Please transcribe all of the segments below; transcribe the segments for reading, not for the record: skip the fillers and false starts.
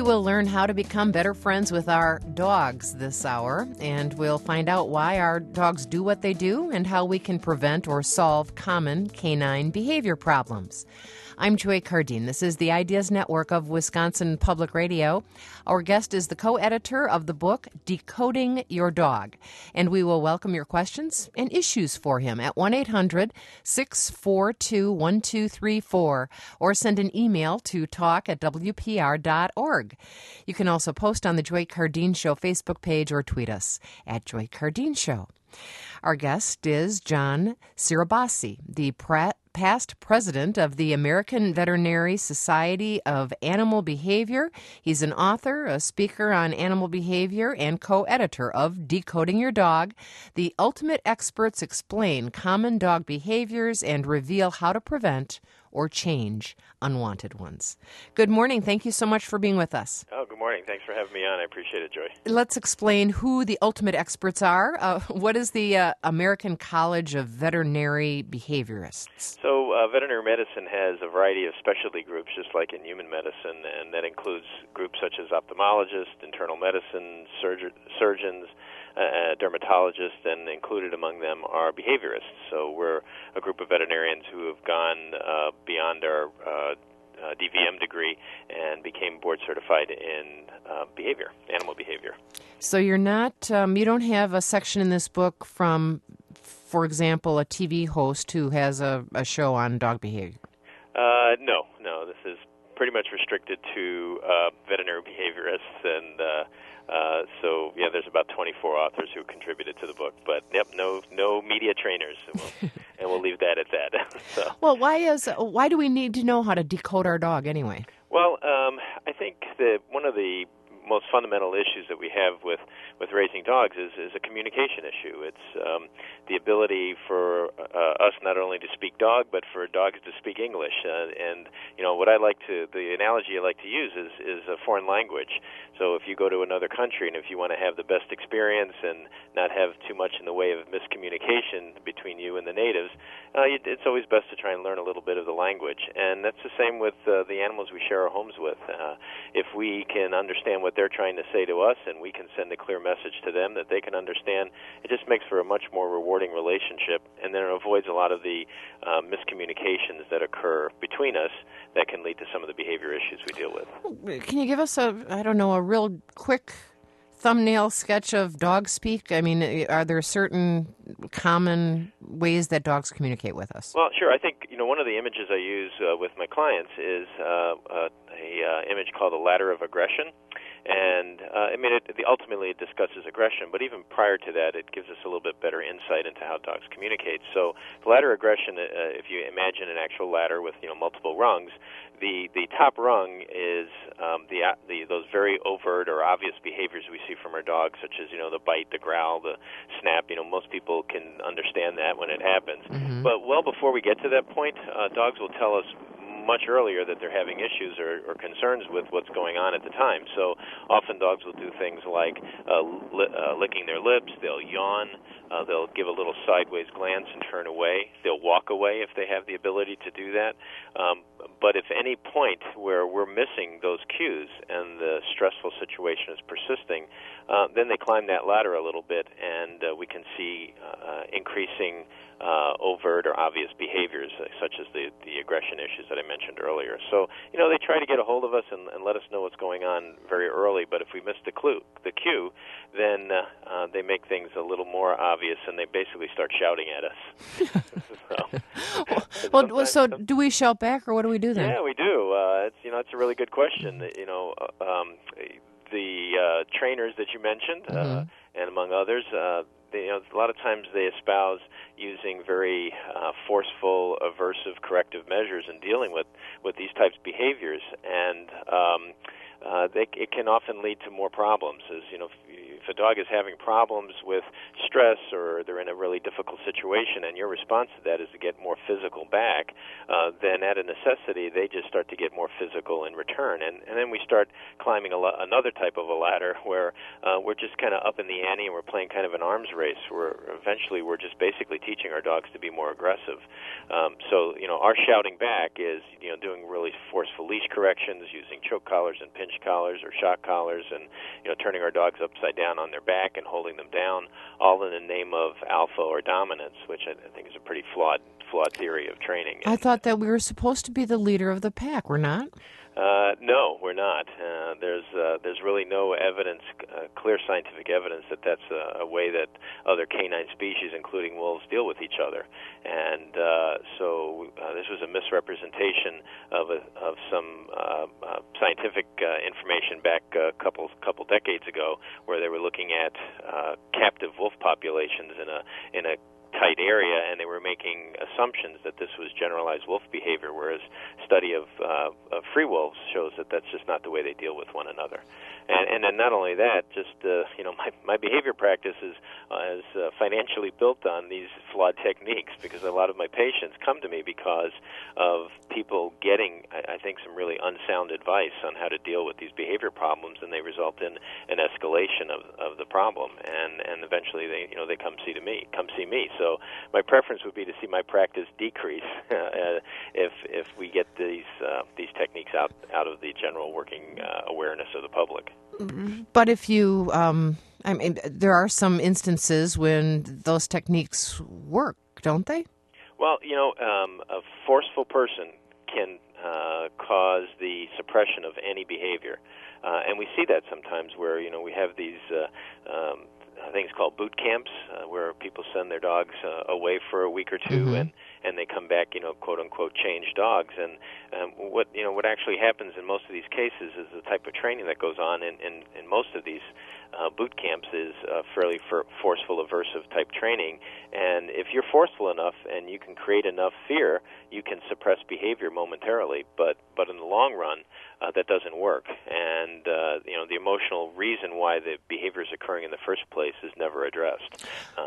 We will learn how to become better friends with our dogs this hour, and we'll find out why our dogs do what they do and how we can prevent or solve common canine behavior problems. I'm Joy Cardine. This is the Ideas Network of Wisconsin Public Radio. Our guest is the co-editor of the book, Decoding Your Dog. And we will welcome your questions and issues for him at 1-800-642-1234 or send an email to talk@wpr.org. You can also post on the Joy Cardine Show Facebook page or tweet us at Joy Cardine Show. Our guest is John Sirabassi, the past president of the American Veterinary Society of Animal Behavior. He's an author, a speaker on animal behavior, and co-editor of Decoding Your Dog. The ultimate experts explain common dog behaviors and reveal how to prevent or change unwanted ones. Good morning. Thank you so much for being with us. Oh, good morning. Thanks for having me on. I appreciate it, Joy. Let's explain who the ultimate experts are. What is the American College of Veterinary Behaviorists? So veterinary medicine has a variety of specialty groups, just like in human medicine, and that includes groups such as ophthalmologists, internal medicine, surgeons, dermatologists, and included among them are behaviorists. So we're a group of veterinarians who have gone beyond our DVM degree and became board certified in animal behavior. So you're not, you don't have a section in this book from, for example, a TV host who has a show on dog behavior? No. This is pretty much restricted to veterinary behaviorists, and so there's about 24 authors who contributed to the book. But no media trainers, and we'll leave that at that. So. Well, why do we need to know how to decode our dog anyway? Well, I think that one of the most fundamental issues that we have with raising dogs is a communication issue. It's the ability for us not only to speak dog, but for dogs to speak English. And the analogy I like to use is a foreign language. So if you go to another country and if you want to have the best experience and not have too much in the way of miscommunication between you and the natives, it's always best to try and learn a little bit of the language. And that's the same with the animals we share our homes with. If we can understand what they're trying to say to us and we can send a clear message to them that they can understand, it just makes for a much more rewarding relationship, and then it avoids a lot of the miscommunications that occur between us that can lead to some of the behavior issues we deal with. Can you give us a real quick thumbnail sketch of dog speak? I mean, are there certain common ways that dogs communicate with us? Well, sure. I think one of the images I use with my clients is a image called the ladder of aggression. And ultimately it discusses aggression, but even prior to that, it gives us a little bit better insight into how dogs communicate. So the ladder of aggression, if you imagine an actual ladder with multiple rungs, the top rung is those very overt or obvious behaviors we see from our dogs, such as the bite, the growl, the snap. Most people can understand that when it happens. Mm-hmm. But well before we get to that point, dogs will tell us much earlier that they're having issues or concerns with what's going on at the time. So often dogs will do things like licking their lips, they'll yawn, they'll give a little sideways glance and turn away, they'll walk away if they have the ability to do that. But if any point where we're missing those cues and the stressful situation is persisting, then they climb that ladder a little bit, and we can see increasing overt or obvious behaviors, such as the aggression issues that I mentioned earlier. So, they try to get a hold of us and let us know what's going on very early, but if we miss the cue, then they make things a little more obvious, and they basically start shouting at us. So do we shout back, or what do we do then? Yeah, we do. It's a really good question. The trainers that you mentioned, mm-hmm. and among others, a lot of times they espouse using very forceful, aversive, corrective measures in dealing with these types of behaviors, and it can often lead to more problems. If a dog is having problems with stress or they're in a really difficult situation and your response to that is to get more physical back, then at a necessity, they just start to get more physical in return. And then we start climbing another type of a ladder where we're just kind of up in the ante and we're playing kind of an arms race where eventually we're just basically teaching our dogs to be more aggressive. So, our shouting back is, doing really forceful leash corrections, using choke collars and pinch collars or shock collars, and, turning our dogs upside down on their back and holding them down, all in the name of alpha or dominance, which I think is a pretty flawed theory of training. I thought that we were supposed to be the leader of the pack. We're not? No, we're not. There's really no evidence, clear scientific evidence that that's a way that other canine species, including wolves, deal with each other. And so this was a misrepresentation of some scientific information back a couple decades ago, where they were looking at captive wolf populations in a tight area, and they were making assumptions that this was generalized wolf behavior, whereas study of free wolves shows that that's just not the way they deal with one another. And then not only that, just my behavior practice is financially built on these flawed techniques, because a lot of my patients come to me because of people getting, I think, some really unsound advice on how to deal with these behavior problems, and they result in an escalation of the problem, and eventually they come see me. So my preference would be to see my practice decrease if we get these techniques out of the general working awareness of the public. But if you, there are some instances when those techniques work, don't they? Well, a forceful person can cause the suppression of any behavior, and we see that sometimes where we have these things called boot camps, where people send their dogs away for a week or two, Mm-hmm. and they come back, quote unquote, changed dogs. And what actually happens in most of these cases is the type of training that goes on in most of these boot camps is fairly forceful, aversive type training. And if you're forceful enough and you can create enough fear, you can suppress behavior momentarily. But in the long run, that doesn't work. And the emotional reason why the behavior is occurring in the first place is never addressed.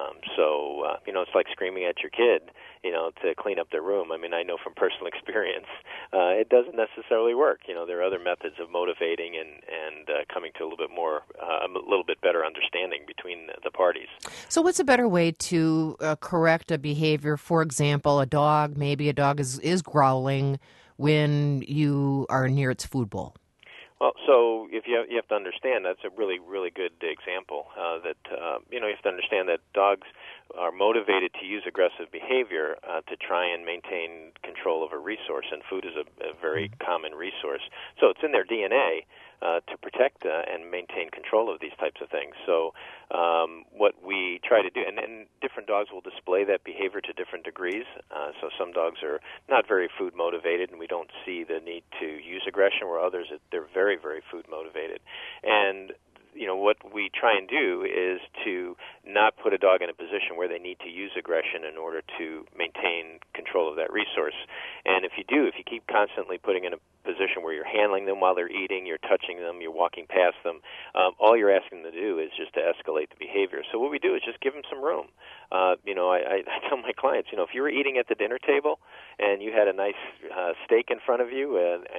So it's like screaming at your kid, to clean up their room. I mean, I know from personal experience, it doesn't necessarily work. There are other methods of motivating and coming to a little bit better understanding between the parties. So what's a better way to correct a behavior? For example, maybe a dog is growling when you are near its food bowl. Well, so if you have to understand, that's a really, really good example. You have to understand that dogs are motivated to use aggressive behavior to try and maintain control of a resource, and food is a very common resource. So it's in their DNA to protect and maintain control of these types of things. So what we try to do, and different dogs will display that behavior to different degrees. So some dogs are not very food motivated, and we don't see the need to use aggression, where others, they're very, very food motivated. And what we try and do is to not put a dog in a position where they need to use aggression in order to maintain control of that resource. And if you keep constantly putting in a position where you're handling them while they're eating, you're touching them, you're walking past them, all you're asking them to do is just to escalate the behavior. So what we do is just give them some room. I tell my clients, if you were eating at the dinner table and you had a nice steak in front of you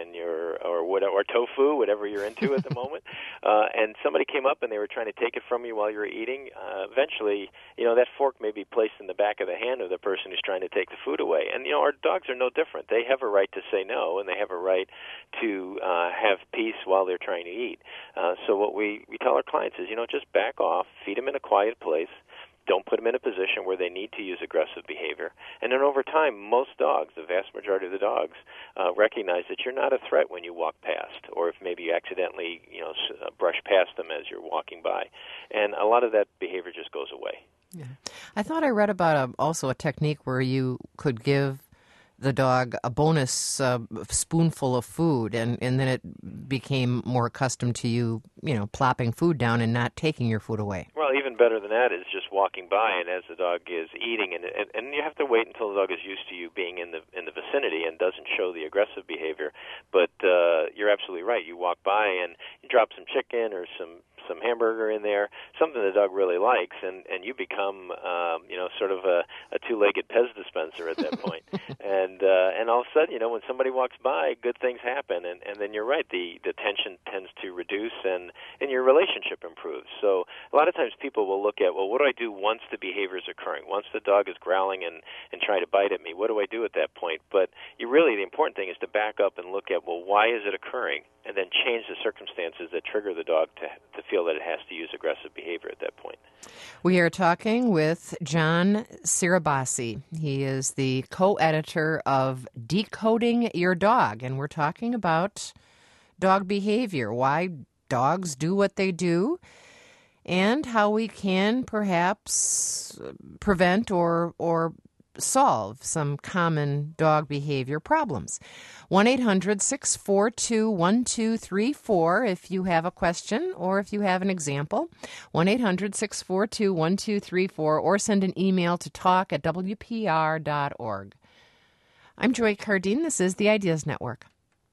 or tofu, whatever you're into at the moment, and somebody came up and they were trying to take it from you while you were eating, eventually, that fork may be placed in the back of the hand of the person who's trying to take the food away. And, our dogs are no different. They have a right to say no, and they have a right to have peace while they're trying to eat. So what we tell our clients is, just back off, feed them in a quiet place. Don't put them in a position where they need to use aggressive behavior. And then over time, most dogs, the vast majority of the dogs, recognize that you're not a threat when you walk past, or if maybe you accidentally, brush past them as you're walking by. And a lot of that behavior just goes away. Yeah. I thought I read about also a technique where you could give the dog a bonus spoonful of food, and then it became more accustomed to you, plopping food down and not taking your food away. Well, even better than that is just walking by, and as the dog is eating, and you have to wait until the dog is used to you being in the vicinity and doesn't show the aggressive behavior. But you're absolutely right. You walk by and you drop some chicken or some hamburger in there, something the dog really likes, and you become, sort of a two-legged Pez dispenser at that point. And all of a sudden, when somebody walks by, good things happen, and then you're right, the tension tends to reduce, and your relationship improves. So a lot of times people will look at, well, what do I do once the behavior is occurring? Once the dog is growling and trying to bite at me, what do I do at that point? But the important thing is to back up and look at, well, why is it occurring? And then change the circumstances that trigger the dog to feel that it has to use aggressive behavior at that point. We are talking with John Sirabassi. He is the co-editor of Decoding Your Dog, and we're talking about dog behavior, why dogs do what they do, and how we can perhaps prevent or solve some common dog behavior problems. 1-800-642-1234 if you have a question or if you have an example. 1-800-642-1234 or send an email to talk@wpr.org. I'm Joy Cardine. This is the Ideas Network.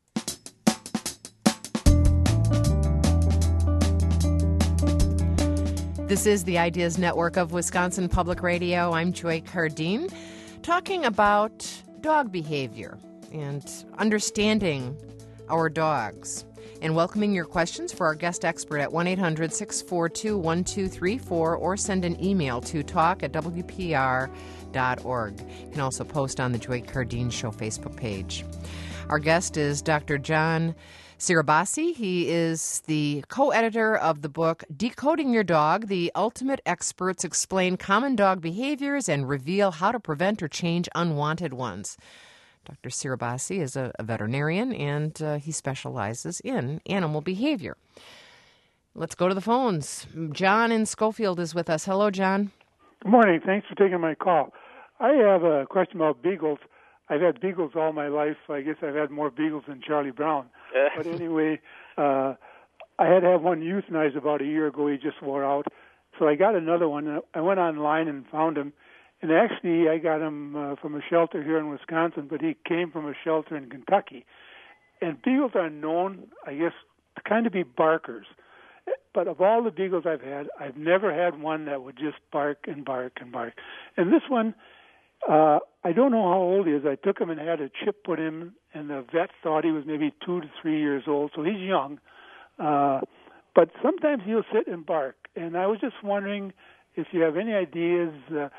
This is the Ideas Network of Wisconsin Public Radio. I'm Joy Cardine, talking about dog behavior and understanding our dogs, and welcoming your questions for our guest expert at 1-800-642-1234 or send an email to talk@wpr.org. You can also post on the Joy Cardine Show Facebook page. Our guest is Dr. John Sirabassi. He is the co-editor of the book Decoding Your Dog. The ultimate experts explain common dog behaviors and reveal how to prevent or change unwanted ones. Dr. Sirabassi is a veterinarian, and he specializes in animal behavior. Let's go to the phones. John in Schofield is with us. Hello, John. Good morning. Thanks for taking my call. I have a question about beagles. I've had beagles all my life. I guess I've had more beagles than Charlie Brown. But anyway, I had to have one euthanized about a year ago. He just wore out. So I got another one. I went online and found him. And actually, I got him from a shelter here in Wisconsin, but he came from a shelter in Kentucky. And beagles are known, I guess, to kind of be barkers. But of all the beagles I've had, I've never had one that would just bark and bark and bark. And this one, I don't know how old he is. I took him and had a chip put in, and the vet thought he was maybe 2 to 3 years old, so he's young. But sometimes he'll sit and bark. And I was just wondering if you have any ideas.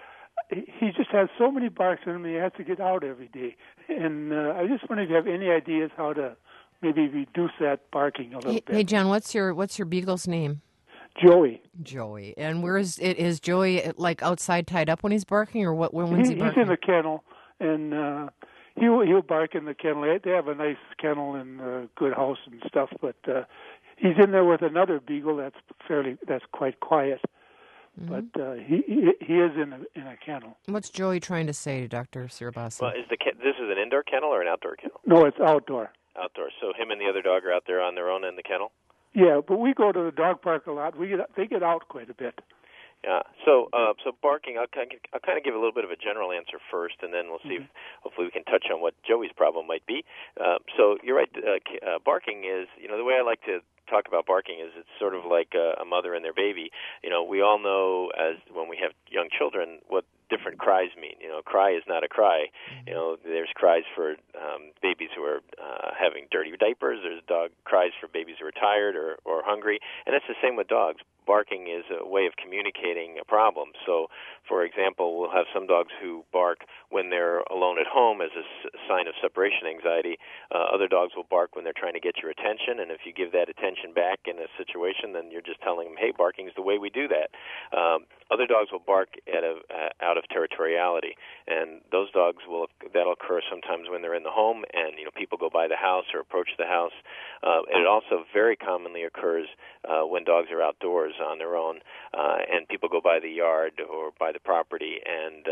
He just has so many barks in him, he has to get out every day. And I just wonder if you have any ideas how to maybe reduce that barking a little bit. Hey, John, what's your beagle's name? Joey. Joey. And where is it? Is Joey like outside tied up when he's barking, or what? When's he barking? He's in the kennel, and he'll bark in the kennel. They have a nice kennel and a good house and stuff, but he's in there with another beagle that's quite quiet. Mm-hmm. But he is in a kennel. What's Joey trying to say to Dr. Sirabassi? Well, this is an indoor kennel or an outdoor kennel? No, it's outdoor. Outdoor. So him and the other dog are out there on their own in the kennel? Yeah, but we go to the dog park a lot. They get out quite a bit. Yeah. So barking. I'll kind of give a little bit of a general answer first, and then we'll see if hopefully we can touch on what Joey's problem might be. So you're right. Barking is, the way I like to talk about barking is it's sort of like a mother and their baby. We all know as when we have young children what different cries mean. Cry is not a cry. There's cries for babies who are having dirty diapers. There's dog cries for babies who are tired or hungry, and it's the same with dogs. Barking is a way of communicating a problem. So, for example, we'll have some dogs who bark when they're alone at home as a sign of separation anxiety. Other dogs will bark when they're trying to get your attention, and if you give that attention back in a situation, then you're just telling them, hey, barking is the way we do that. Other dogs will bark out of territoriality, and those dogs that'll occur sometimes when they're in the home and people go by the house or approach the house. It also very commonly occurs when dogs are outdoors on their own, and people go by the yard or by the property, and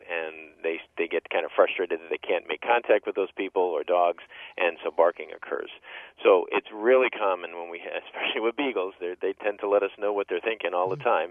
they get kind of frustrated that they can't make contact with those people or dogs, and so barking occurs. So it's really common when especially with beagles, they tend to let us know what they're thinking all the time,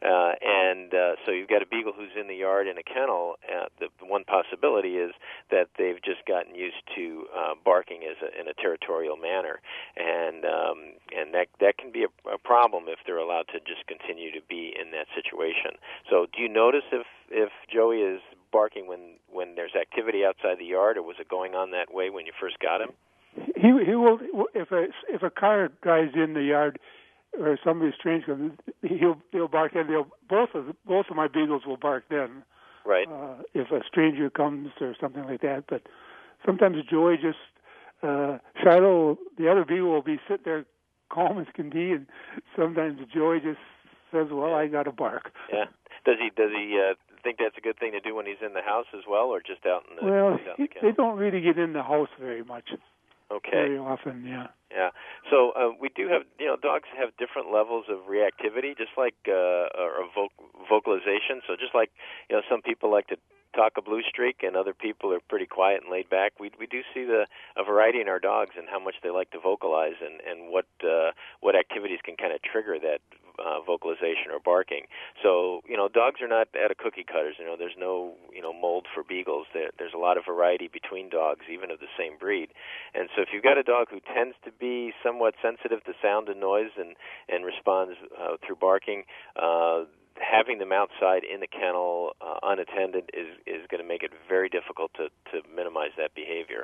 and so you've got a beagle who's in the yard in a kennel. The one possibility is that they've just gotten used to barking in a territorial manner, and that can be a problem if they're allowed to just continue to be in that situation. So do you notice if Joey is barking when there's activity outside the yard, or was it going on that way when you first got him? He will if a car drives in the yard or somebody strange comes, he'll bark, and both of my beagles will bark then. Right. If a stranger comes or something like that, but sometimes Joey just Shiloh, the other beagle, will be sitting there calm as can be, and sometimes Joey just says, "Well, I got to bark." Yeah. Does he think that's a good thing to do when he's in the house as well, or just out in the? Well, they don't really get in the house very much. Okay. Very often, yeah. Yeah. So we do have, dogs have different levels of reactivity, just like vocalization. So just like, some people like to talk a blue streak, and other people are pretty quiet and laid back. We do see a variety in our dogs and how much they like to vocalize, and what activities can kind of trigger that vocalization or barking. So dogs are not at a cookie cutters. There's no mold for beagles. There's a lot of variety between dogs, even of the same breed. And so if you've got a dog who tends to be somewhat sensitive to sound and noise and responds through barking, having them outside in the kennel unattended is going to make it very difficult to minimize that behavior.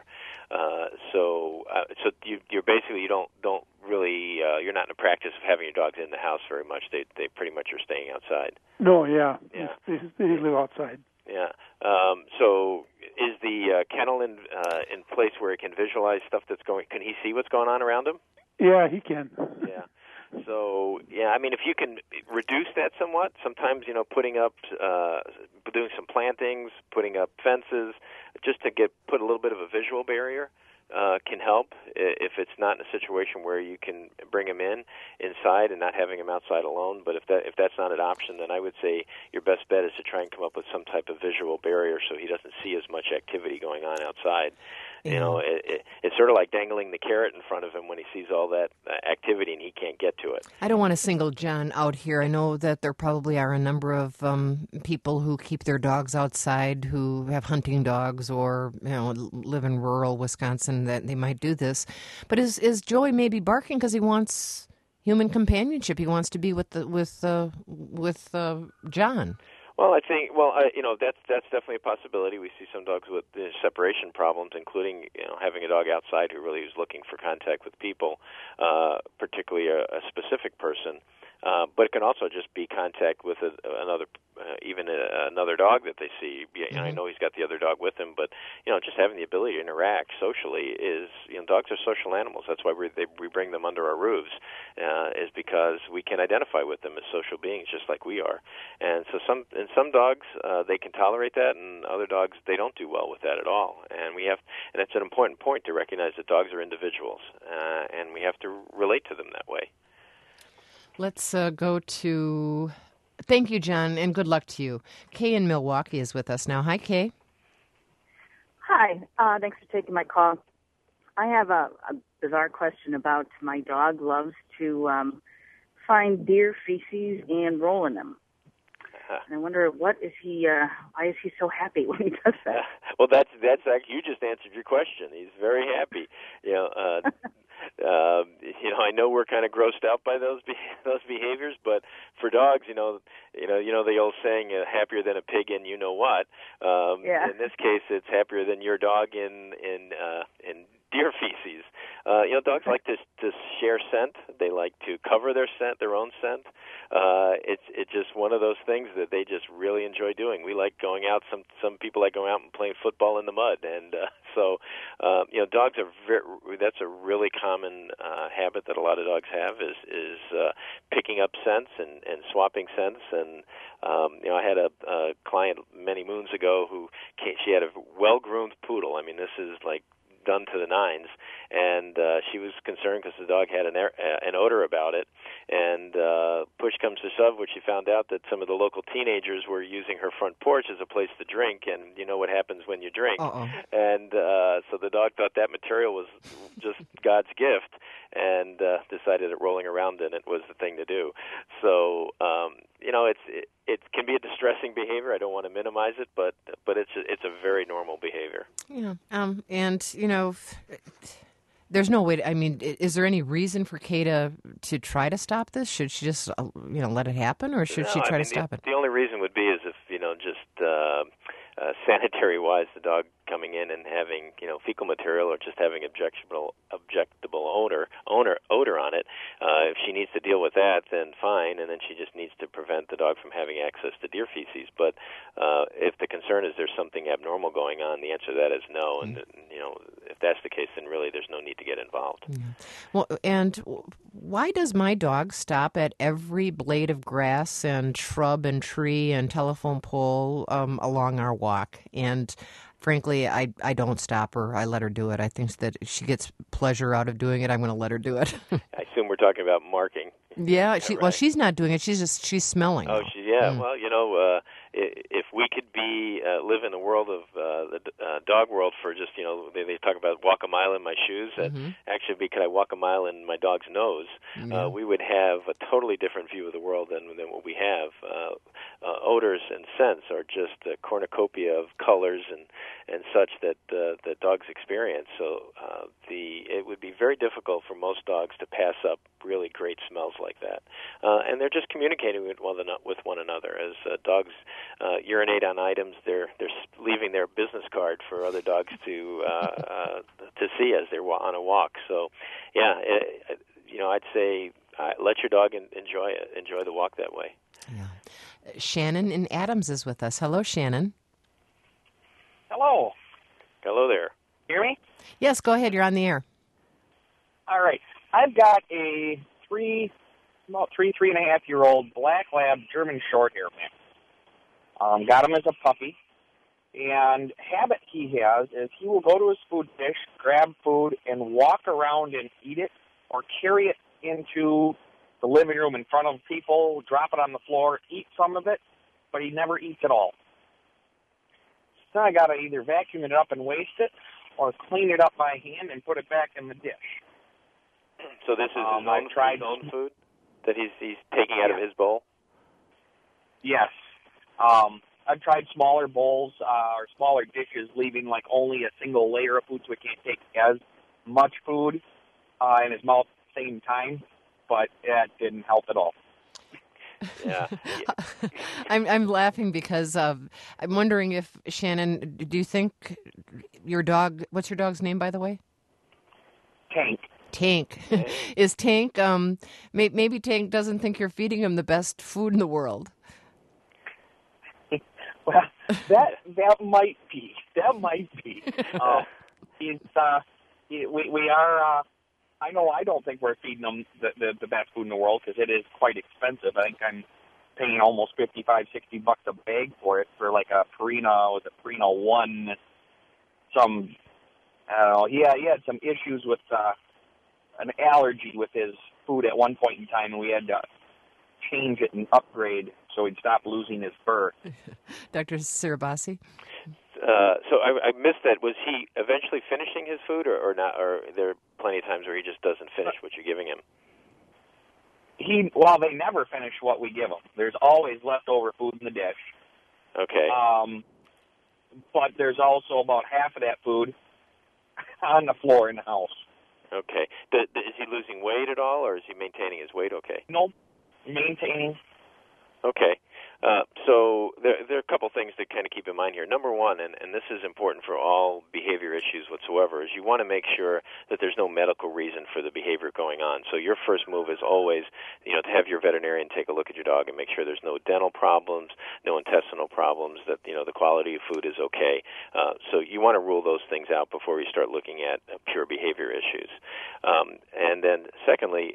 So you're basically you don't really you're not in the practice of having your dogs in the house very much. They pretty much are staying outside. No, yeah. They live outside. Yeah. So is the kennel in place where he can visualize stuff that's going? Can he see what's going on around him? Yeah, he can. Yeah. So, if you can reduce that somewhat, sometimes, putting up, doing some plantings, putting up fences, just to put a little bit of a visual barrier can help if it's not in a situation where you can bring him inside and not having him outside alone. But if that's not an option, then I would say your best bet is to try and come up with some type of visual barrier so he doesn't see as much activity going on outside. Yeah. It's sort of like dangling the carrot in front of him when he sees all that activity and he can't get to it. I don't want to single John out here. I know that there probably are a number of people who keep their dogs outside, who have hunting dogs or live in rural Wisconsin, that they might do this. But is Joey maybe barking because he wants human companionship? He wants to be with John. Well, I think that's definitely a possibility. We see some dogs with separation problems, including having a dog outside who really is looking for contact with people, particularly a specific person. But it can also just be contact with another dog that they see. I know he's got the other dog with him, but just having the ability to interact socially is. Dogs are social animals. That's why we bring them under our roofs, is because we can identify with them as social beings, just like we are. And so some dogs they can tolerate that, and other dogs they don't do well with that at all. And it's an important point to recognize that dogs are individuals, and we have to relate to them that way. Let's go to... Thank you, John, and good luck to you. Kay in Milwaukee is with us now. Hi, Kay. Hi. Thanks for taking my call. I have a bizarre question about my dog loves to find deer feces and roll in them. And I wonder, why is he so happy when he does that? Well, that's actually, you just answered your question. He's very happy. I know we're kind of grossed out by those behaviors, but for dogs, the old saying, happier than a pig in you know what. Yeah. In this case, it's happier than your dog in deer feces. Dogs like to share scent. They like to cover their own scent. It's just one of those things that they just really enjoy doing. We like going out. Some people like going out and playing football in the mud, and dogs are that's a really common habit that a lot of dogs have is picking up scents and swapping scents. And I had a client many moons ago she had a well-groomed poodle. I mean, this is like done to the nines, and she was concerned because the dog had an odor about it, and push comes to shove when she found out that some of the local teenagers were using her front porch as a place to drink, and you know what happens when you drink. Uh-oh. And so the dog thought that material was just God's gift, and decided that rolling around in it was the thing to do. So it can be a distressing behavior. I don't want to minimize it, but it's a very normal behavior. Yeah. There's no way to, is there any reason for Kay to try to stop this? Should she just let it happen, or should she try to stop it? The only reason would be is if sanitary-wise, the dog coming in and having fecal material or just having objectable odor on it. If she needs to deal with that, then fine, and then she just needs to prevent the dog from having access to deer feces. But if the concern is there's something abnormal going on, the answer to that is no. And if that's the case, then really there's no need to get involved. Well, and why does my dog stop at every blade of grass and shrub and tree and telephone pole along our walk? And frankly, I don't stop her. I let her do it. I think that she gets pleasure out of doing it. I'm going to let her do it. I assume we're talking about marking. Yeah, right? Well, she's not doing it. She's smelling. Oh, well, if we could live in a world of the dog world for just they talk about walk a mile in my shoes. Actually, could I walk a mile in my dog's nose? We would have a totally different view of the world than what we have. Odors and scents are just a cornucopia of colors and such that dogs experience. So it would be very difficult for most dogs to pass up really great smells like that. And they're just communicating with one another. As dogs urinate on items, they're leaving their business card for other dogs to see as they're on a walk. So, yeah, I'd say let your dog enjoy the walk that way. Yeah. Shannon in Adams is with us. Hello, Shannon. Hello. Hello there. Hear me? Yes, go ahead. You're on the air. All right. I've got a 3.5-year-old black lab German short hair mix. Got him as a puppy. And habit he has is he will go to his food dish, grab food, and walk around and eat it or carry it into the living room in front of people, drop it on the floor, eat some of it, but he never eats it all. So I got to either vacuum it up and waste it or clean it up by hand and put it back in the dish. So this is his own food that he's taking out of his bowl? Yes. I've tried smaller bowls or smaller dishes, leaving like only a single layer of food so he can't take as much food in his mouth at the same time, but that didn't help at all. Yeah. I'm laughing because I'm wondering if, Shannon, do you think your dog, what's your dog's name, by the way? Tank. Is Tank, maybe Tank doesn't think you're feeding him the best food in the world. Well, that might be. We are. I don't think we're feeding them the best food in the world because it is quite expensive. I think I'm paying almost $55-60 a bag for it for like a Purina Purina 1. He had some issues with an allergy with his food at one point in time, and we had to change it and upgrade so he'd stop losing his fur. Dr. Sirabasi? So I missed that. Was he eventually finishing his food or not? Or there are plenty of times where he just doesn't finish what you're giving him? They never finish what we give him. There's always leftover food in the dish. Okay. But there's also about half of that food on the floor in the house. Okay. Is he losing weight at all, or is he maintaining his weight okay? Nope. Maintaining. Okay. So there are a couple things to kind of keep in mind here. Number one, and this is important for all behavior issues whatsoever, is you want to make sure that there's no medical reason for the behavior going on. So your first move is always, to have your veterinarian take a look at your dog and make sure there's no dental problems, no intestinal problems, that, the quality of food is okay. So you want to rule those things out before you start looking at pure behavior issues. And then secondly,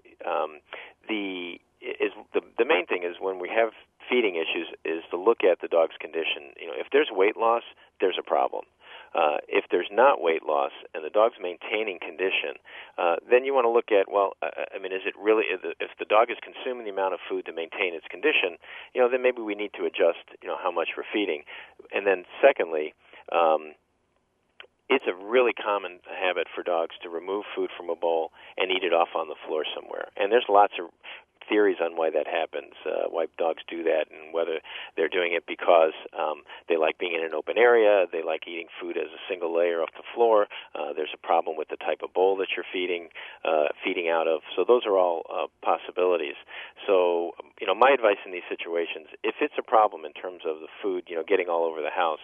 the main thing is when we have feeding issues is to look at the dog's condition. If there's weight loss, there's a problem. If there's not weight loss and the dog's maintaining condition, then you want to look at, is it really, if the dog is consuming the amount of food to maintain its condition, then maybe we need to adjust, how much we're feeding. And then secondly, it's a really common habit for dogs to remove food from a bowl and eat it off on the floor somewhere. And there's lots of theories on why that happens, why dogs do that, and whether they're doing it because they like being in an open area, they like eating food as a single layer off the floor, there's a problem with the type of bowl that you're feeding out of. So those are all possibilities. So, my advice in these situations, if it's a problem in terms of the food, getting all over the house,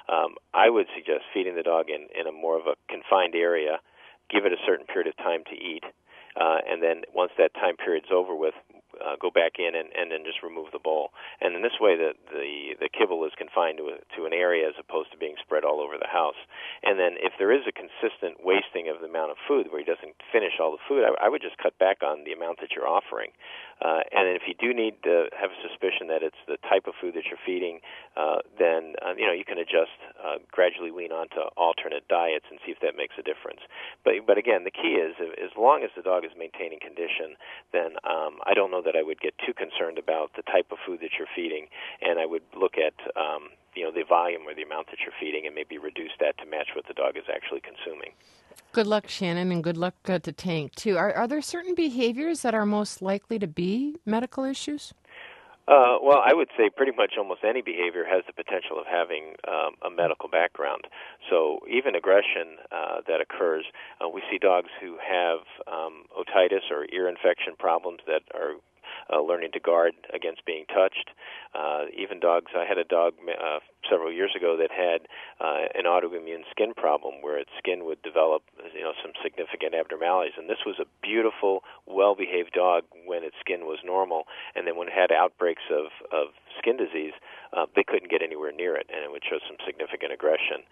I would suggest feeding the dog in a more of a confined area, give it a certain period of time to eat, and then once that time period's over with, go back in and then just remove the bowl. And in this way, the kibble is confined to an area as opposed to being spread all over the house. And then if there is a consistent wasting of the amount of food where he doesn't finish all the food, I would just cut back on the amount that you're offering. And if you do need to have a suspicion that it's the type of food that you're feeding, then you can adjust, gradually wean onto alternate diets and see if that makes a difference. But again, the key is as long as the dog is maintaining condition, then I don't know that I would get too concerned about the type of food that you're feeding, and I would look at the volume or the amount that you're feeding and maybe reduce that to match what the dog is actually consuming. Good luck, Shannon, and good luck to Tank, too. Are there certain behaviors that are most likely to be medical issues? Well, I would say pretty much almost any behavior has the potential of having a medical background. So even aggression that occurs, we see dogs who have otitis or ear infection problems that are learning to guard against being touched. Even dogs, I had a dog several years ago that had an autoimmune skin problem where its skin would develop some significant abnormalities. And this was a beautiful, well-behaved dog when its skin was normal. And then when it had outbreaks of skin disease, they couldn't get anywhere near it, and it would show some significant aggression.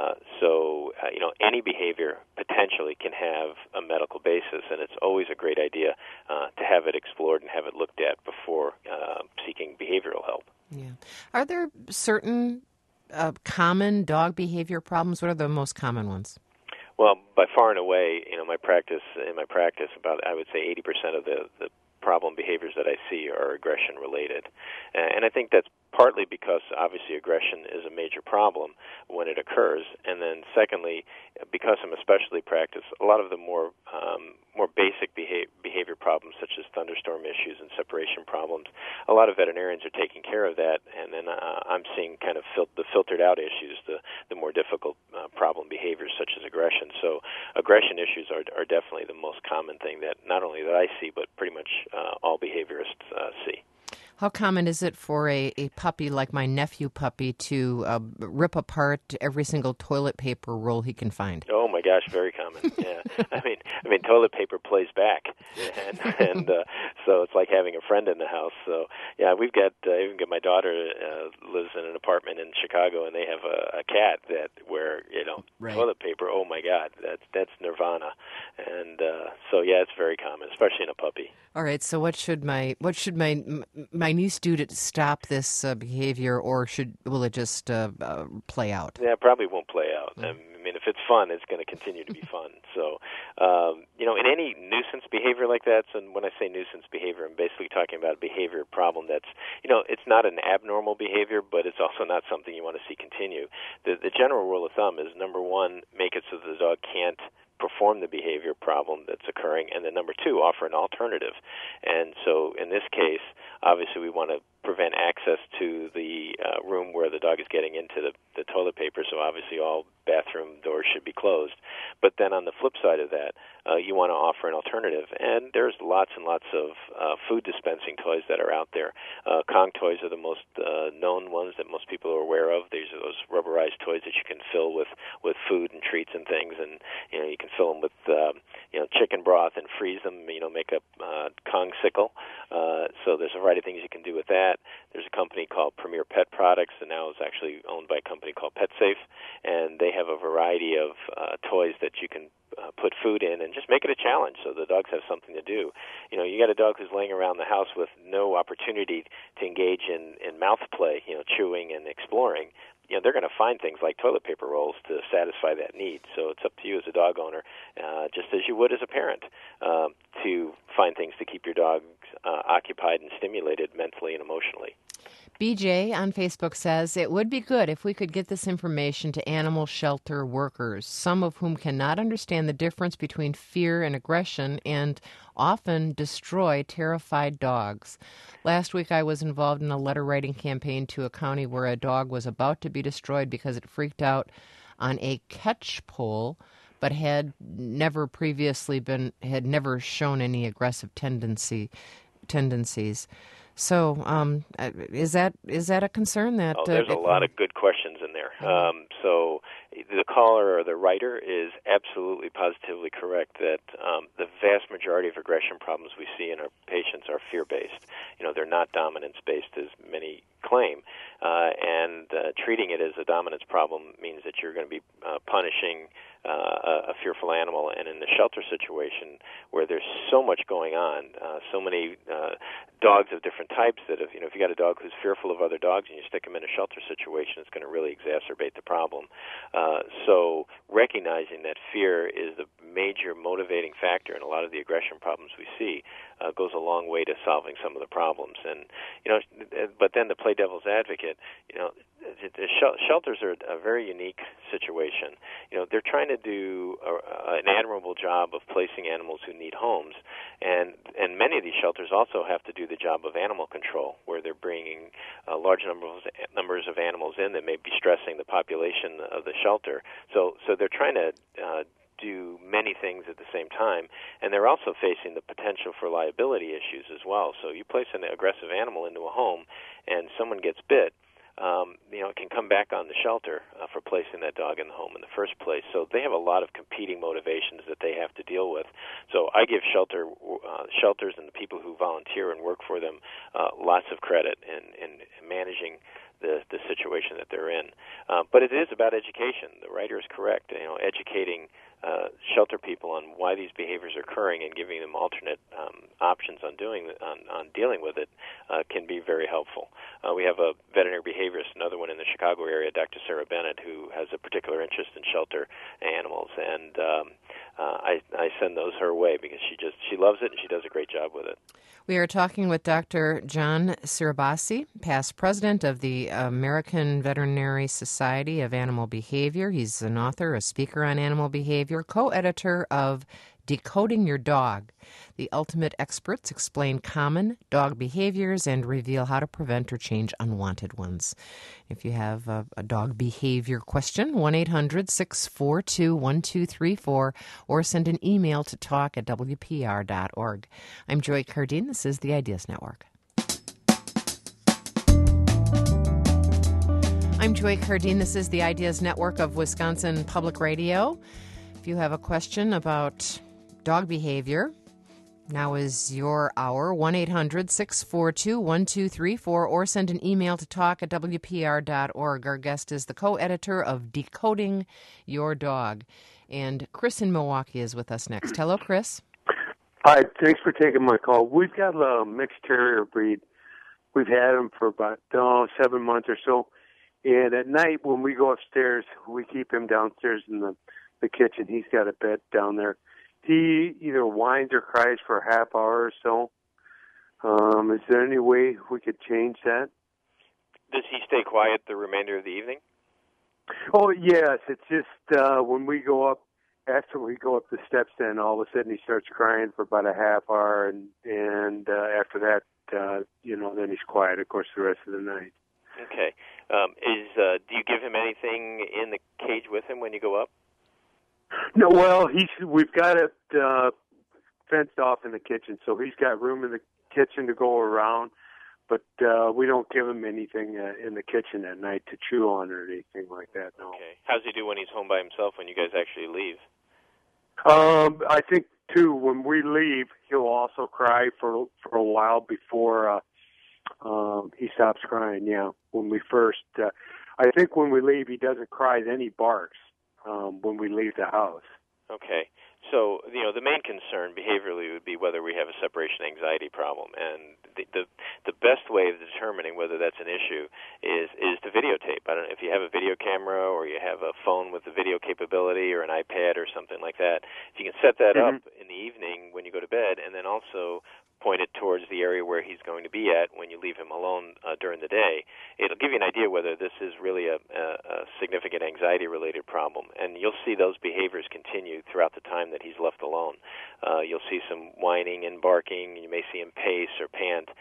So any behavior potentially can have a medical basis, and it's always a great idea to have it explored and have it looked at before seeking behavioral help. Yeah. Are there certain common dog behavior problems? What are the most common ones? Well, by far and away, in my practice, about I would say 80% of the problem behaviors that I see are aggression related, and I think that's partly because obviously aggression is a major problem when it occurs, and then secondly, because I'm a specialty practice, a lot of the more basic behavior problems such as thunderstorm issues and separation problems, a lot of veterinarians are taking care of that, and then I'm seeing kind of the filtered out issues, the more difficult problem behaviors such as aggression. So aggression issues are definitely the most common thing that not only that I see, but pretty much all behaviorists see. How common is it for a puppy like my nephew puppy to rip apart every single toilet paper roll he can find? Oh my gosh, very common. Yeah, I mean, toilet paper plays back, and so it's like having a friend in the house. So yeah, we've got even my daughter lives in an apartment in Chicago, and they have a cat where right. Toilet paper. Oh my God, that's nirvana, and so yeah, it's very common, especially in a puppy. All right. So what should my niece do to stop this behavior, or will it just play out? Yeah, it probably won't play out. I mean, if it's fun, it's going to continue to be fun. So, in any nuisance behavior like that, and when I say nuisance behavior, I'm basically talking about a behavior problem that's, it's not an abnormal behavior, but it's also not something you want to see continue. The general rule of thumb is, number one, make it so the dog can't perform the behavior problem that's occurring, and then number two, offer an alternative. And so in this case, obviously we want to prevent access to the room where the dog is getting into the toilet paper, so obviously all bathroom doors should be closed. But then on the flip side of that, you want to offer an alternative. And there's lots and lots of food dispensing toys that are out there. Kong toys are the most known ones that most people are aware of. These are those rubberized toys that you can fill with food and treats and things, and you can fill them with chicken broth and freeze them, make a Kong sickle. So there's a variety of things you can do with that. There's a company called Premier Pet Products, and now it's actually owned by a company called PetSafe, and they have a variety of toys that you can put food in and just make it a challenge so the dogs have something to do. You got a dog who's laying around the house with no opportunity to engage in mouth play, chewing and exploring. They're going to find things like toilet paper rolls to satisfy that need. So it's up to you as a dog owner, just as you would as a parent, to find things to keep your dogs occupied and stimulated mentally and emotionally. BJ on Facebook says, it would be good if we could get this information to animal shelter workers, some of whom cannot understand the difference between fear and aggression and often destroy terrified dogs. Last week I was involved in a letter-writing campaign to a county where a dog was about to be destroyed because it freaked out on a catch pole, but had never shown any aggressive tendency tendencies. So, is that a concern? That there's a lot of good questions in there. So, the caller or the writer is absolutely positively correct that the vast majority of aggression problems we see in our patients are fear-based. They're not dominance-based, as many claim, and treating it as a dominance problem means that you're going to be punishing a fearful animal. And in the shelter situation, where there's so much going on, so many dogs of different types that if you got a dog who's fearful of other dogs and you stick him in a shelter situation, it's going to really exacerbate the problem. So recognizing that fear is the major motivating factor in a lot of the aggression problems we see goes a long way to solving some of the problems. And but then to play devil's advocate, the shelters are a very unique situation. They're trying to do an admirable job of placing animals who need homes, and many of these shelters also have to do the job of animal control, where they're bringing large numbers of animals in that may be stressing the population of the shelter. So they're trying to do many things at the same time, and they're also facing the potential for liability issues as well. So you place an aggressive animal into a home, and someone gets bit. It can come back on the shelter for placing that dog in the home in the first place. So they have a lot of competing motivations that they have to deal with. So I give shelters and the people who volunteer and work for them lots of credit in managing the situation that they're in. But it is about education. The writer is correct. Educating shelter people on why these behaviors are occurring and giving them alternate options on dealing with it can be very helpful. We have a veterinary behaviorist, another one in the Chicago area, Dr. Sarah Bennett, who has a particular interest in shelter animals, and I send those her way because she loves it and she does a great job with it. We are talking with Dr. John Sirabassi, past president of the American Veterinary Society of Animal Behavior. He's an author, a speaker on animal behavior, co-editor of Decoding Your Dog. The ultimate experts explain common dog behaviors and reveal how to prevent or change unwanted ones. If you have a dog behavior question, 1-800-642-1234 or send an email to talk@wpr.org. I'm Joy Cardine. This is the Ideas Network. I'm Joy Cardine. This is the Ideas Network of Wisconsin Public Radio. If you have a question about dog behavior, now is your hour, 1-800-642-1234, or send an email to talk@wpr.org. Our guest is the co-editor of Decoding Your Dog. And Chris in Milwaukee is with us next. Hello, Chris. Hi, thanks for taking my call. We've got a mixed terrier breed. We've had him for about 7 months or so. And at night when we go upstairs, we keep him downstairs in the kitchen. He's got a bed down there. He either whines or cries for a half hour or so. Is there any way we could change that? Does he stay quiet the remainder of the evening? Oh, yes. It's just when we go up, after we go up the steps, then all of a sudden he starts crying for about a half hour, and after that, then he's quiet, of course, the rest of the night. Okay. Do you give him anything in the cage with him when you go up? No, well, we've got it fenced off in the kitchen, so he's got room in the kitchen to go around, but we don't give him anything in the kitchen at night to chew on or anything like that, no. Okay. How's he do when he's home by himself when you guys actually leave? I think, too, when we leave, he'll also cry for a while before he stops crying, yeah. When we first, I think when we leave, he doesn't cry, then he barks. When we leave the house. Okay. So, the main concern behaviorally would be whether we have a separation anxiety problem. And the best way of determining whether that's an issue is to videotape. I don't know if you have a video camera or you have a phone with the video capability or an iPad or something like that. If you can set that up in the evening when you go to bed and then also point it towards the area where he's going to be at when you leave him alone during the day, it'll give you an idea whether this is really a significant anxiety-related problem. And you'll see those behaviors continue throughout the time that he's left alone. You'll see some whining and barking. You may see him pace or pant,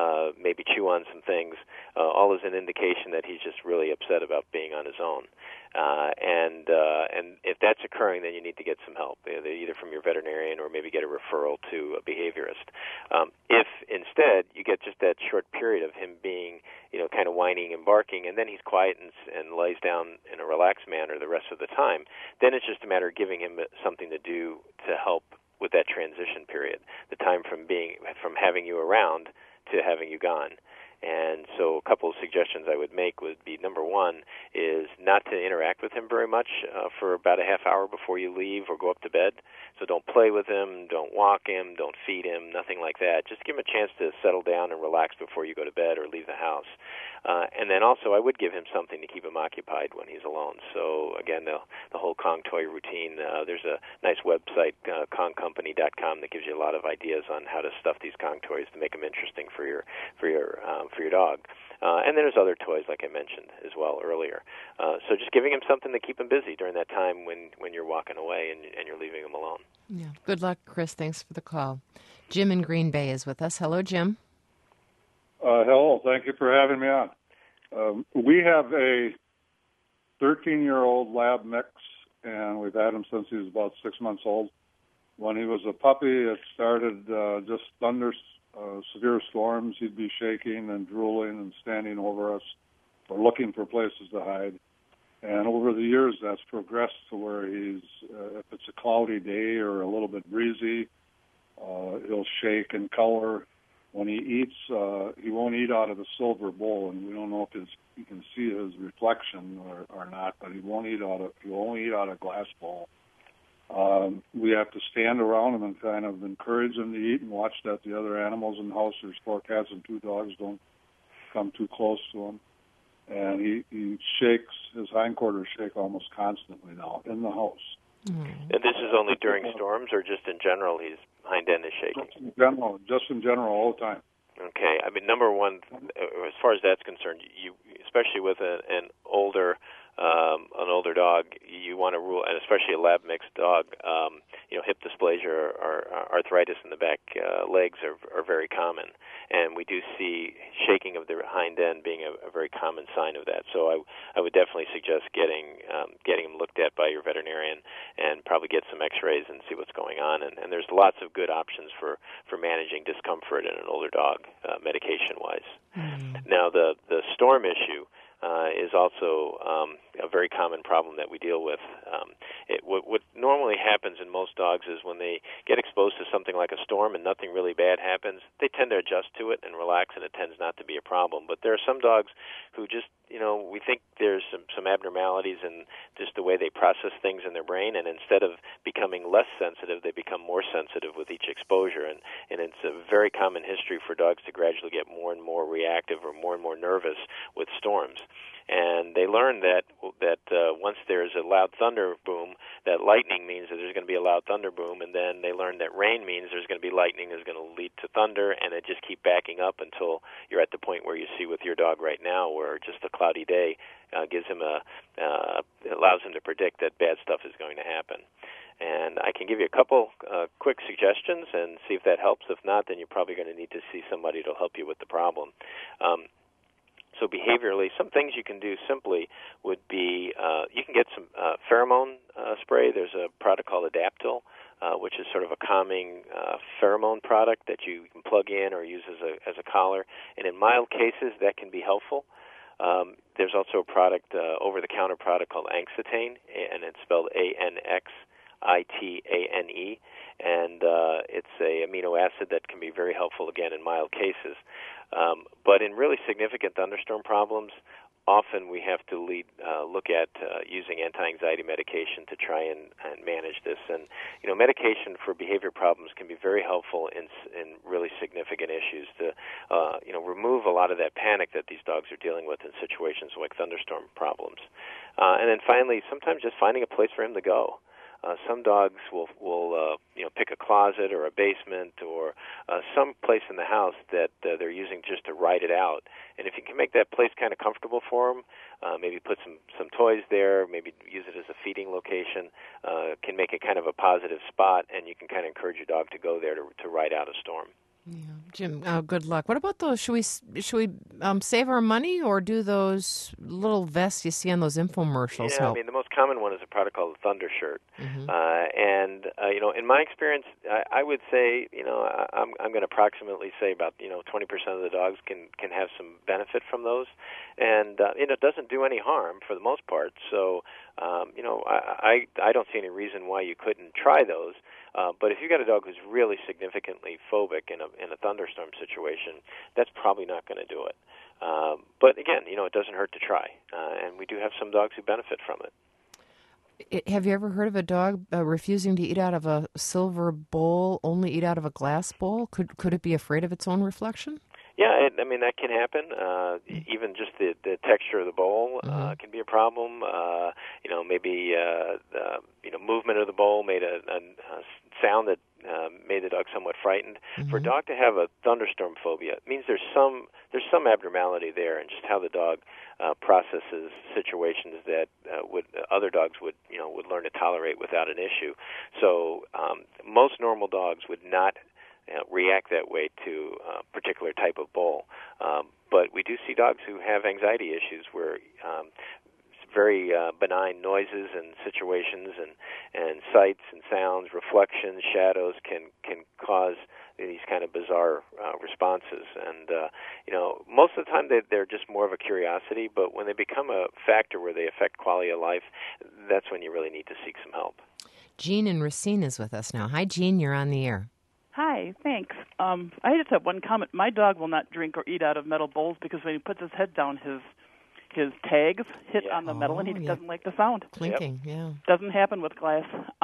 maybe chew on some things, all as an indication that he's just really upset about being on his own. And if that's occurring, then you need to get some help, either from your veterinarian or maybe get a referral to a behaviorist. If instead you get just that short period of him being, kind of whining and barking, and then he's quiet and lays down in a relaxed manner the rest of the time, then it's just a matter of giving him something to do to help with that transition period, the time from having you around to having you gone. And so a couple of suggestions I would make would be, number one is not to interact with him very much for about a half hour before you leave or go up to bed. So don't play with him, don't walk him, don't feed him, nothing like that. Just give him a chance to settle down and relax before you go to bed or leave the house. And then also I would give him something to keep him occupied when he's alone. So again, the whole Kong toy routine, there's a nice website, kongcompany.com, that gives you a lot of ideas on how to stuff these Kong toys to make them interesting for your dog. And then there's other toys, like I mentioned as well earlier. So just giving him something to keep him busy during that time when you're walking away and you're leaving him alone. Yeah. Good luck, Chris. Thanks for the call. Jim in Green Bay is with us. Hello, Jim. Hello. Thank you for having me on. We have a 13-year-old lab mix, and we've had him since he was about 6 months old. When he was a puppy, it started just thunder, severe storms. He'd be shaking and drooling and standing over us or looking for places to hide. And over the years, that's progressed to where he's, if it's a cloudy day or a little bit breezy, he'll shake and color. When he eats, he won't eat out of a silver bowl, and we don't know if you can see his reflection or not, but he won't eat out of a glass bowl. We have to stand around him and kind of encourage him to eat and watch that the other animals in the house, there's 4 cats and 2 dogs, don't come too close to him. And he shakes, his hindquarters shake almost constantly now in the house. Mm. And this is only during storms, or just in general his hind end is shaking? Just in general, all the time. Okay. I mean, number one, as far as that's concerned, you, especially with an older dog, you want to rule, and especially a lab mixed dog, hip dysplasia or arthritis in the back legs are very common, and we do see shaking of the hind end being a very common sign of that. So I would definitely suggest getting him looked at by your veterinarian and probably get some X-rays and see what's going on. And there's lots of good options for managing discomfort in an older dog, medication-wise. Mm. Now the storm issue is also a very common problem that we deal with. What normally happens in most dogs is when they get exposed to something like a storm and nothing really bad happens, they tend to adjust to it and relax, and it tends not to be a problem. But there are some dogs who just, we think there's some abnormalities in just the way they process things in their brain, and instead of becoming less sensitive, they become more sensitive with each exposure. And it's a very common history for dogs to gradually get more and more reactive or more and more nervous with storms. And they learn that once there's a loud thunder boom, that lightning means that there's going to be a loud thunder boom, and then they learn that rain means there's going to be lightning is going to lead to thunder, and it just keep backing up until you're at the point where you see with your dog right now, where just a cloudy day gives him allows him to predict that bad stuff is going to happen. And I can give you a couple quick suggestions and see if that helps. If not, then you're probably going to need to see somebody to help you with the problem. So behaviorally, some things you can do simply would be you can get some pheromone spray. There's a product called Adaptil, which is sort of a calming pheromone product that you can plug in or use as a collar. And in mild cases, that can be helpful. There's also a product, over-the-counter product called Anxitane, and it's spelled Anxitane, and it's a amino acid that can be very helpful, again, in mild cases. But in really significant thunderstorm problems, often we have to look at using anti-anxiety medication to try and manage this. And, medication for behavior problems can be very helpful in really significant issues to, remove a lot of that panic that these dogs are dealing with in situations like thunderstorm problems. And then finally, sometimes just finding a place for him to go. Some dogs will pick a closet or a basement or some place in the house that they're using just to ride it out. And if you can make that place kind of comfortable for them, maybe put some toys there, maybe use it as a feeding location, can make it kind of a positive spot, and you can kind of encourage your dog to go there to ride out a storm. Yeah. Jim, good luck. What about those? Should we save our money or do those little vests you see on those infomercials Yeah, help? I mean, the most common one is a product called the Thunder Shirt. Mm-hmm. In my experience, I would say, I'm going to approximately say about, 20% of the dogs can have some benefit from those. And, it doesn't do any harm for the most part. So, I don't see any reason why you couldn't try those. But if you've got a dog who's really significantly phobic in a thunderstorm situation, that's probably not going to do it. But again, it doesn't hurt to try, and we do have some dogs who benefit from it. Have you ever heard of a dog refusing to eat out of a silver bowl, only eat out of a glass bowl? Could it be afraid of its own reflection? Yeah, that can happen. Even just the texture of the bowl can be a problem. Maybe movement of the bowl made a sound that made the dog somewhat frightened. Mm-hmm. For a dog to have a thunderstorm phobia, it means there's some abnormality there in just how the dog processes situations that other dogs would learn to tolerate without an issue. So most normal dogs would not react that way to a particular type of bowl. But we do see dogs who have anxiety issues where very benign noises and situations and sights and sounds, reflections, shadows can cause these kind of bizarre responses. And, most of the time they're just more of a curiosity, but when they become a factor where they affect quality of life, that's when you really need to seek some help. Jean in Racine is with us now. Hi, Jean, you're on the air. Hi, thanks. I just have one comment. My dog will not drink or eat out of metal bowls because when he puts his head down, his tags hit on the metal, and he doesn't like the sound. Clinking, yeah. Doesn't happen with glass.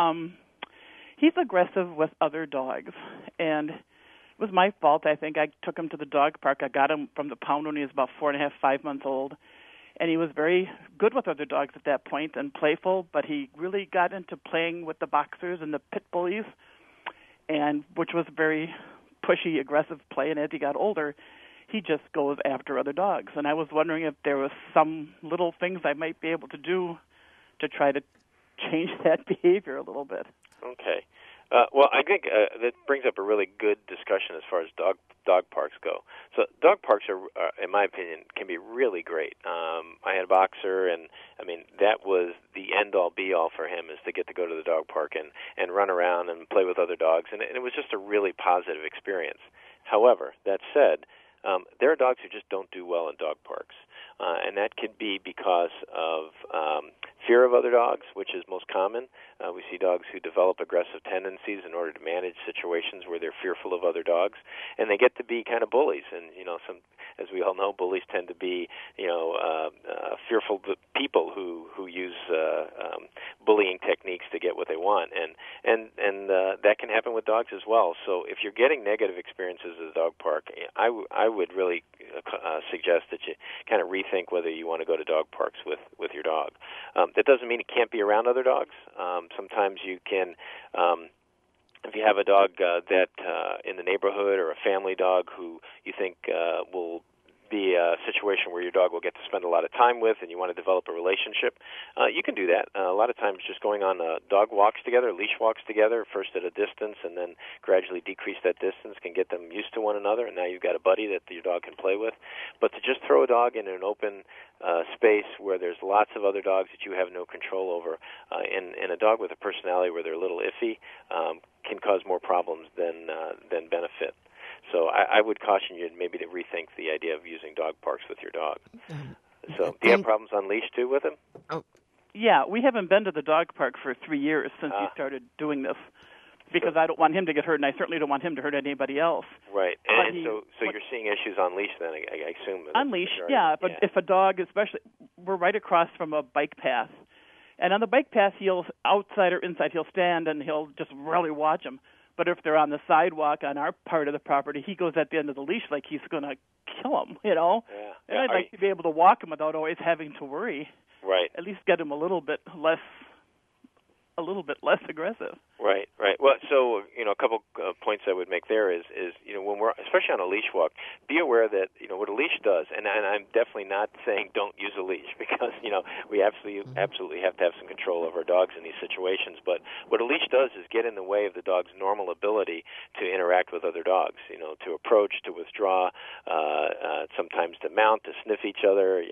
He's aggressive with other dogs, and it was my fault. I think I took him to the dog park. I got him from the pound when he was about 4.5, 5 months old, and he was very good with other dogs at that point and playful, but he really got into playing with the boxers and the pit bullies, and which was very pushy, aggressive play. And as he got older, he just goes after other dogs. And I was wondering if there was some little things I might be able to do to try to change that behavior a little bit. Okay. Well, I think that brings up a really good discussion as far as dog parks go. So dog parks are, in my opinion, can be really great. I had a boxer, and that was the end-all, be-all for him, is to get to go to the dog park and run around and play with other dogs, and it was just a really positive experience. However, that said, there are dogs who just don't do well in dog parks, and that could be because of fear of other dogs, which is most common. We see dogs who develop aggressive tendencies in order to manage situations where they're fearful of other dogs, and they get to be kind of bullies. And as we all know, bullies tend to be fearful people who use bullying techniques to get what they want, and that can happen with dogs as well. So if you're getting negative experiences at the dog park, I would really suggest that you kind of rethink whether you want to go to dog parks with your dog. That doesn't mean it can't be around other dogs. Sometimes you can, if you have a dog that in the neighborhood or a family dog who you think will be a situation where your dog will get to spend a lot of time with and you want to develop a relationship, you can do that. A lot of times just going on dog walks together, leash walks together, first at a distance and then gradually decrease that distance can get them used to one another, and now you've got a buddy that your dog can play with. But to just throw a dog in an open space where there's lots of other dogs that you have no control over, and a dog with a personality where they're a little iffy can cause more problems than benefit. So I would caution you maybe to rethink the idea of using dog parks with your dog. So do you have problems on leash too with him? Oh, yeah, we haven't been to the dog park for 3 years since we started doing this because I don't want him to get hurt, and I certainly don't want him to hurt anybody else. Right, and so you're seeing issues on leash then, I assume. On leash, yeah, but if a dog, especially, we're right across from a bike path, and on the bike path, he'll, outside or inside, he'll stand and he'll just really watch them. But if they're on the sidewalk on our part of the property, he goes at the end of the leash like he's going to kill them, Yeah. And I'd like to be able to walk him without always having to worry. Right. At least get him a little bit less aggressive. Right. Well, so a couple points points I would make there is when we're, especially on a leash walk, be aware that what a leash does, and I'm definitely not saying don't use a leash, because we absolutely have to have some control over our dogs in these situations. But what a leash does is get in the way of the dog's normal ability to interact with other dogs. To approach, to withdraw, sometimes to mount, to sniff each other.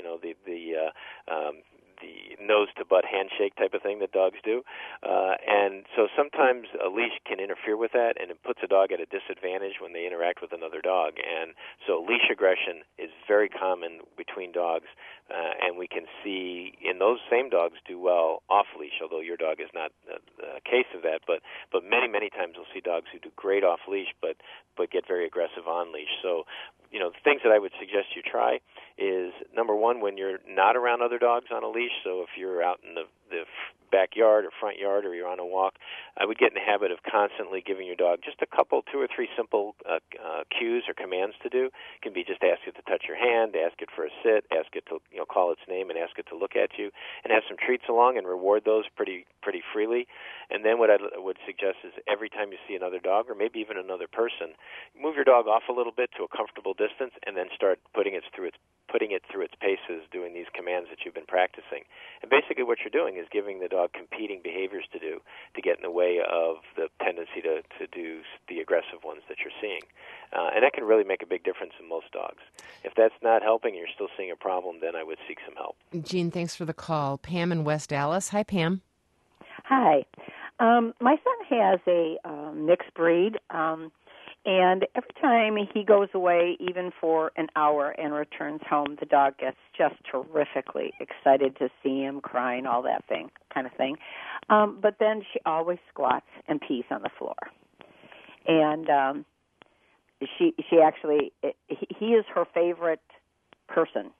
The nose-to-butt handshake type of thing that dogs do. And so sometimes a leash can interfere with that, and it puts a dog at a disadvantage when they interact with another dog. And so leash aggression is very common between dogs, and we can see in those same dogs do well off-leash, although your dog is not a case of that. But many, many times we'll see dogs who do great off-leash but get very aggressive on-leash. So the things that I would suggest you try is, number one, when you're not around other dogs on a leash, so if you're out in the backyard or front yard or you're on a walk, I would get in the habit of constantly giving your dog just a couple, 2 or 3 simple cues or commands to do. It can be just ask it to touch your hand, ask it for a sit, ask it to call its name, and ask it to look at you, and have some treats along and reward those pretty freely. And then what I would suggest is every time you see another dog, or maybe even another person, move your dog off a little bit to a comfortable distance, and then start putting it through its paces, doing these commands that you've been practicing. And basically what you're doing is giving the dog competing behaviors to do to get in the way of the tendency to do the aggressive ones that you're seeing. And that can really make a big difference in most dogs. If that's not helping and you're still seeing a problem, then I would seek some help. Jean, thanks for the call. Pam in West Dallas. Hi, Pam. Hi. My son has a mixed breed, and every time he goes away, even for an hour, and returns home, the dog gets just terrifically excited to see him, crying, all that kind of thing. But then she always squats and pees on the floor. And she actually, he is her favorite person.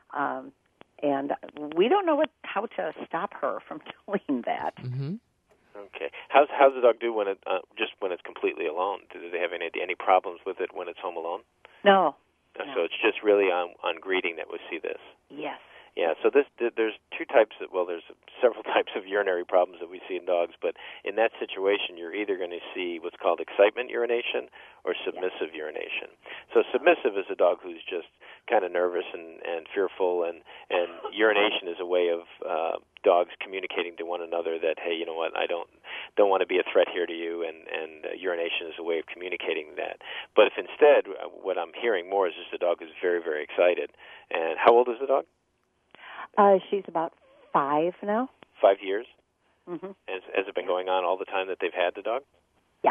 And we don't know how to stop her from doing that. Mm-hmm. Okay. How's the dog do when it's completely alone? Do they have any problems with it when it's home alone? No. So it's just really on greeting that we see this. Yes. Yeah, so there's there's several types of urinary problems that we see in dogs, but in that situation, you're either going to see what's called excitement urination or submissive urination. So submissive is a dog who's just kind of nervous and fearful, and urination is a way of dogs communicating to one another that, hey, you know what, I don't want to be a threat here to you, and urination is a way of communicating that. But if instead, what I'm hearing more is just a dog who's very, very excited. And how old is the dog? She's about 5 now. 5 years? Mm-hmm. Has it been going on all the time that they've had the dog? Yeah.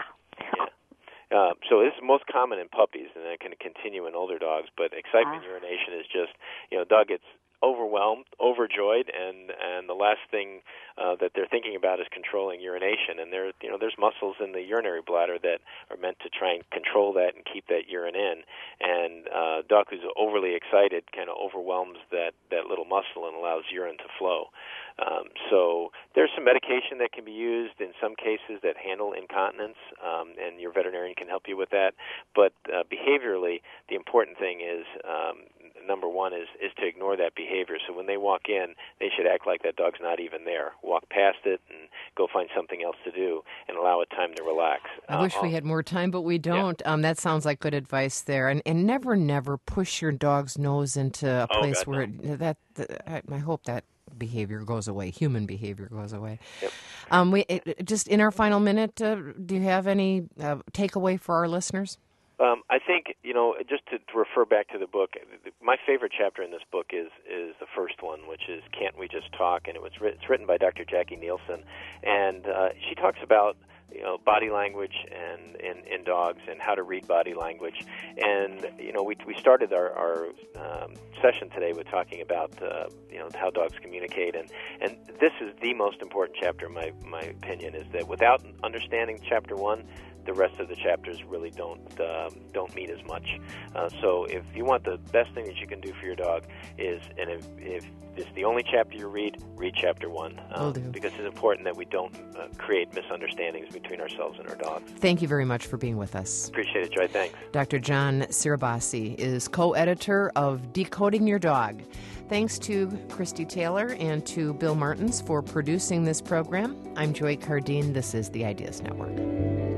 So this is most common in puppies, and it can continue in older dogs. But excitement urination is just, dog gets overwhelmed, overjoyed, and the last thing that they're thinking about is controlling urination. And there's muscles in the urinary bladder that are meant to try and control that and keep that urine in. And a dog who's overly excited kind of overwhelms that little muscle and allows urine to flow. So there's some medication that can be used in some cases that handle incontinence, and your veterinarian can help you with that. But behaviorally, the important thing is, number one, is to ignore that behavior. So when they walk in, they should act like that dog's not even there. Walk past it and go find something else to do and allow it time to relax. I wish we had more time, but we don't. Yeah. That sounds like good advice there. And never push your dog's nose into a place where I hope that behavior goes away. Human behavior goes away. Yep. Just in our final minute, do you have any takeaway for our listeners? I think, just to refer back to the book, my favorite chapter in this book is the first one, which is Can't We Just Talk? And it's written by Dr. Jackie Nielsen. And she talks about body language and in dogs and how to read body language. And we started our session today with talking about how dogs communicate, and this is the most important chapter in my opinion, is that without understanding chapter 1, the rest of the chapters really don't mean as much. So if you want the best thing that you can do for your dog is, and if it's the only chapter you read chapter 1, because it's important that we don't create misunderstandings between ourselves and our dogs. Thank you very much for being with us. Appreciate it, Joy. Thanks. Dr. John Sirabasi is co-editor of Decoding Your Dog. Thanks to Christy Taylor and to Bill Martins for producing this program. I'm Joy Cardine. This is the Ideas Network.